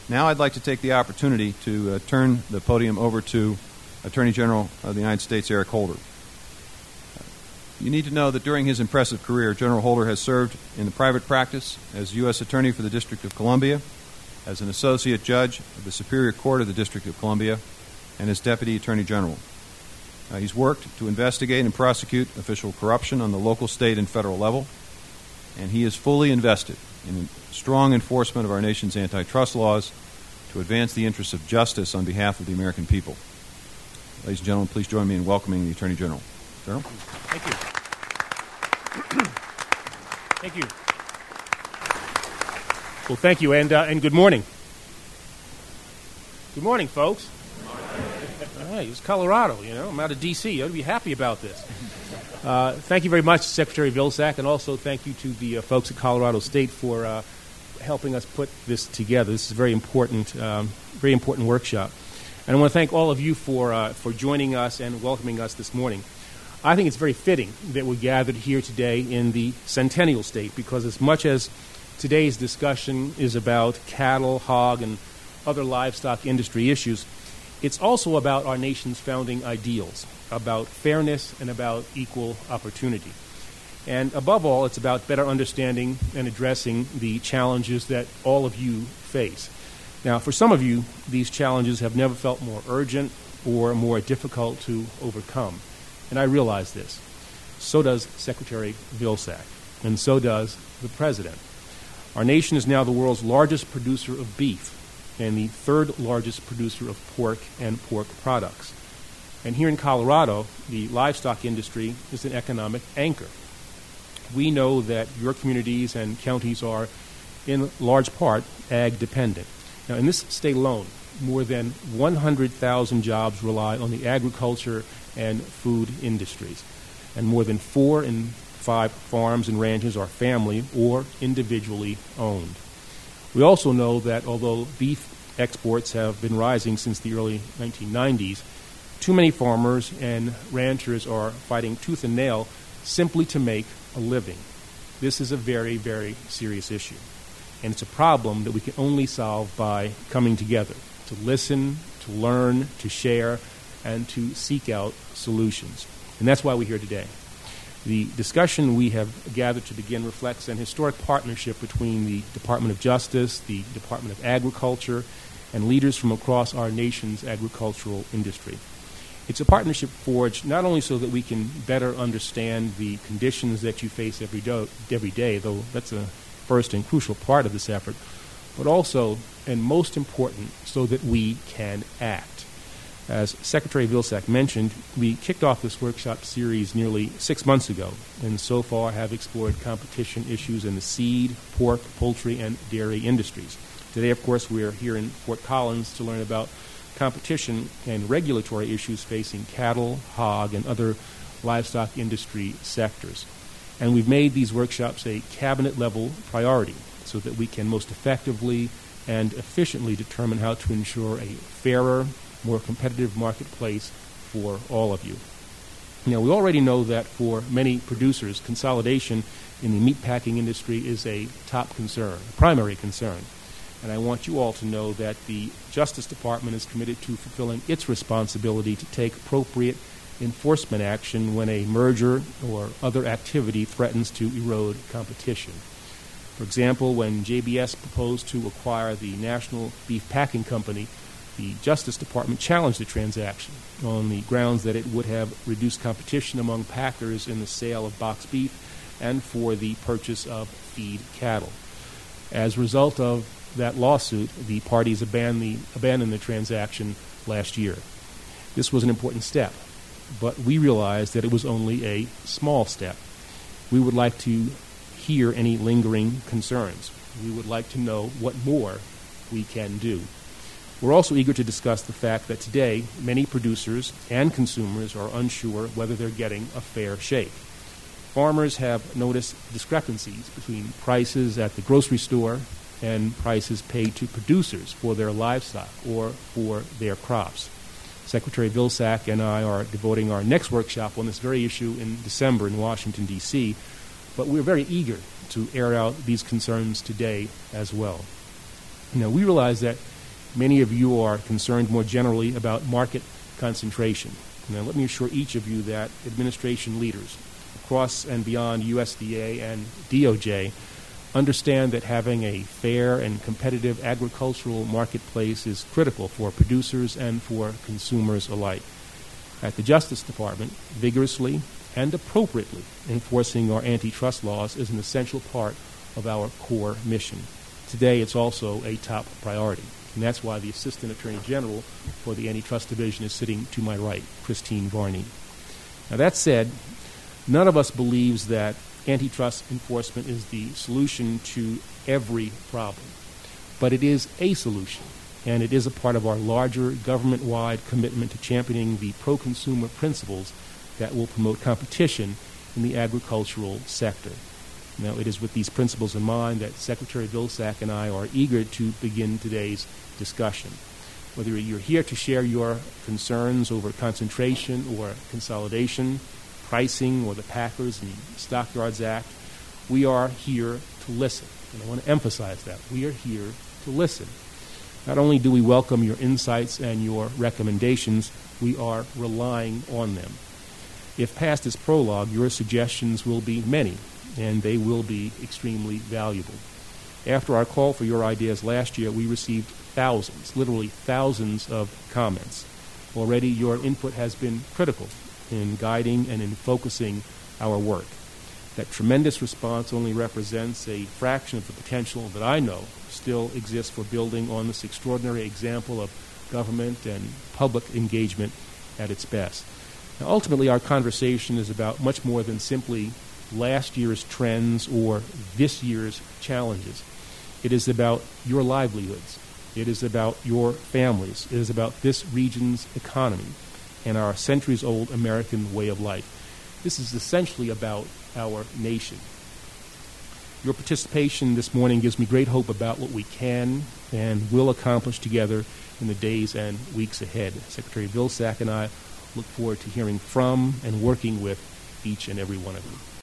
Now I'd like to take the opportunity to turn the podium over to Attorney General of the United States, Eric Holder. You need to know that during his impressive career, General Holder has served in the private practice as U.S. Attorney for the District of Columbia, as an Associate Judge of the Superior Court of the District of Columbia, and as Deputy Attorney General. He's worked to investigate and prosecute official corruption on the local, state, and federal level, and he is fully invested in strong enforcement of our nation's antitrust laws to advance the interests of justice on behalf of the American people. Ladies and gentlemen, please join me in welcoming the Attorney General. General? Thank you. Thank you. Well, thank you, and good morning. Good morning, folks. All right, it's Colorado, I'm out of D.C. You ought to be happy about this. Thank you very much, Secretary Vilsack, and also thank you to the folks at Colorado State for helping us put this together. This is a very important workshop. And I want to thank all of you for joining us and welcoming us this morning. I think it's very fitting that we're gathered here today in the Centennial State, because as much as today's discussion is about cattle, hog, and other livestock industry issues, it's also about our nation's founding ideals, about fairness and about equal opportunity. And above all, it's about better understanding and addressing the challenges that all of you face. Now, for some of you, these challenges have never felt more urgent or more difficult to overcome. And I realize this. So does Secretary Vilsack, and so does the President. Our nation is now the world's largest producer of beef and the third largest producer of pork and pork products. And here in Colorado, the livestock industry is an economic anchor. We know that your communities and counties are, in large part, ag dependent. Now, in this state alone, more than 100,000 jobs rely on the agriculture and food industries. And more than 4 in 5 farms and ranches are family or individually owned. We also know that although beef exports have been rising since the early 1990s, too many farmers and ranchers are fighting tooth and nail simply to make a living. This is a very, very serious issue. And it's a problem that we can only solve by coming together, to listen, to learn, to share, and to seek out solutions. And that's why we're here today. The discussion we have gathered to begin reflects an historic partnership between the Department of Justice, the Department of Agriculture, and leaders from across our nation's agricultural industry. It's a partnership forged not only so that we can better understand the conditions that you face every day, though that's a first and crucial part of this effort, but also, and most important, so that we can act. As Secretary Vilsack mentioned, we kicked off this workshop series nearly 6 months ago, and so far have explored competition issues in the seed, pork, poultry, and dairy industries. Today, of course, we're here in Fort Collins to learn about competition and regulatory issues facing cattle, hog, and other livestock industry sectors. And we've made these workshops a cabinet-level priority so that we can most effectively and efficiently determine how to ensure a fairer, more competitive marketplace for all of you. Now, we already know that for many producers, consolidation in the meatpacking industry is a top concern, a primary concern. And I want you all to know that the Justice Department is committed to fulfilling its responsibility to take appropriate enforcement action when a merger or other activity threatens to erode competition. For example, when JBS proposed to acquire the National Beef Packing Company, the Justice Department challenged the transaction on the grounds that it would have reduced competition among packers in the sale of boxed beef and for the purchase of feed cattle. As a result of that lawsuit, the parties abandoned the transaction last year. This was an important step, but we realized that it was only a small step. We would like to hear any lingering concerns. We would like to know what more we can do. We're also eager to discuss the fact that today many producers and consumers are unsure whether they're getting a fair shake. Farmers have noticed discrepancies between prices at the grocery store and prices paid to producers for their livestock or for their crops. Secretary Vilsack and I are devoting our next workshop on this very issue in December in Washington, D.C., but we're very eager to air out these concerns today as well. We realize that Many of you are concerned more generally about market concentration. Now, let me assure each of you that administration leaders across and beyond USDA and DOJ understand that having a fair and competitive agricultural marketplace is critical for producers and for consumers alike. At the Justice Department, vigorously and appropriately enforcing our antitrust laws is an essential part of our core mission. Today, it's also a top priority, and that's why the Assistant Attorney General for the Antitrust Division is sitting to my right, Christine Varney. Now, that said, none of us believes that antitrust enforcement is the solution to every problem, but it is a solution, and it is a part of our larger government-wide commitment to championing the pro-consumer principles that will promote competition in the agricultural sector. Now, it is with these principles in mind that Secretary Vilsack and I are eager to begin today's discussion. Whether you're here to share your concerns over concentration or consolidation, pricing, or the Packers and Stockyards Act, we are here to listen. And I want to emphasize that. We are here to listen. Not only do we welcome your insights and your recommendations, we are relying on them. If passed as prologue, your suggestions will be many, and they will be extremely valuable. After our call for your ideas last year, we received thousands, literally thousands of comments. Already your input has been critical in guiding and in focusing our work. That tremendous response only represents a fraction of the potential that I know still exists for building on this extraordinary example of government and public engagement at its best. Now, ultimately, our conversation is about much more than simply last year's trends or this year's challenges. It is about your livelihoods. It is about your families. It is about this region's economy and our centuries-old American way of life. This is essentially about our nation. Your participation this morning gives me great hope about what we can and will accomplish together in the days and weeks ahead. Secretary Vilsack and I look forward to hearing from and working with each and every one of you.